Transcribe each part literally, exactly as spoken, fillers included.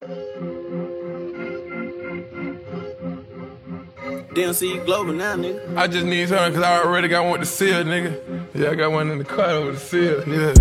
D M C Global now, nigga. I just need something cause I already got one with the seal, nigga. Yeah, I got one in the car with the seal, yeah.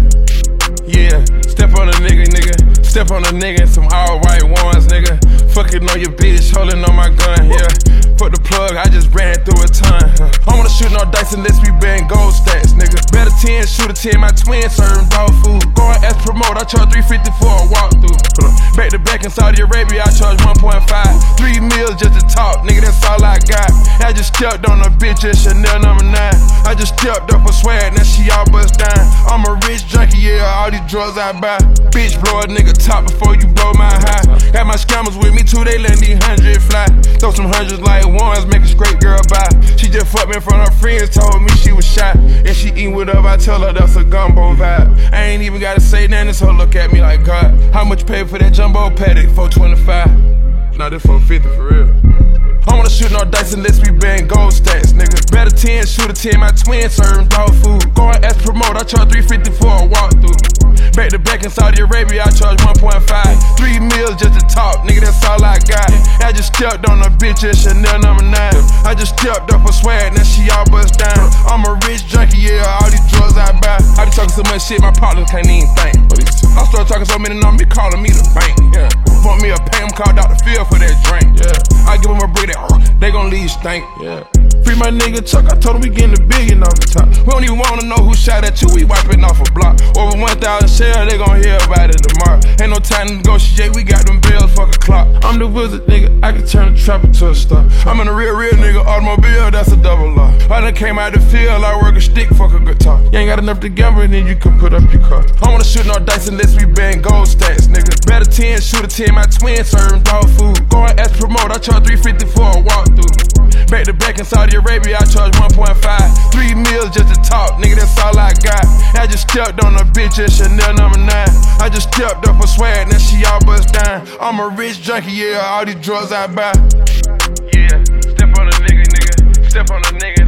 Yeah, step on a nigga, nigga. Step on a nigga in some all white ones, nigga. Fucking on your bitch, holding on my gun, yeah. Put the plug, I just ran through a ton. I wanna shoot no dice unless we bang gold stacks, nigga. Bet a ten, shoot a ten, my twin serving dog food. Going as promote, I charge three fifty for a walkthrough. Back to back in Saudi Arabia, I charge one point five. Three meals just to talk, nigga, that's all I got. I just stepped on a bitch at Chanel number nine. I just stepped up for swag, now she all bust down. I'm a rich junkie, yeah, all these drugs I buy. Bitch, blow a nigga top before you blow my high. Got my scammers with me too, they let these hundred fly. Throw some hundreds like ones, make a straight girl buy. She just fucked me in front of her friends, told me she was shy. And she eatin' with up, I tell her that's a gumbo vibe. I ain't even gotta say nothing, this hoe look at me like God. How much you pay for that jumbo patty? four twenty-five. Nah, this four fifty for real. I wanna shoot no dice unless we bang gold stacks, nigga. Bet a ten, shoot a ten, my twin serving dog food. Going as promote, I charge three fifty for a walkthrough. Back to back in Saudi Arabia, I charge one point five. Three meals just to talk, nigga, that's all I got. I just stepped on a bitch at Chanel number nine. I just stepped up for swag, now she all bust down. I'm a rich junkie, yeah, all these drugs I buy. I be talking so much shit, my partners can't even think. I start talking so many numbers, calling me the bank, yeah. Want me a pay, I'm called Doctor Phil for that drink, yeah. I give them a break, they gon' leave stink, yeah. Free my nigga Chuck, I told him we getting a billion off the top. We don't even wanna know who shot at you, we wiping off a block. Over one thousand shells, they gon' hear about it tomorrow. Ain't no time to negotiate, we got them bills, fuck a clock. I'm the wizard, nigga, I can turn the trap into a star. I'm in a real, real nigga, automobile, that's a double law. I done came out the field, I work a stick, fuck a guitar. You ain't got enough to gamble, then you can put up your car. I wanna shoot no dice unless we bang gold stacks, nigga. Bet a ten, shoot a ten, my twin serving dog food. Going as promote, I charge three fifty for a walkthrough. Back to back in Saudi Arabia, I charge one point five. Three meals just to talk, nigga, that's all I got. I just stepped on a bitch at Chanel number nine. I just stepped up for swag, now she all bust down. I'm a rich junkie, yeah, all these drugs I buy. Yeah, step on a nigga, nigga, step on a nigga.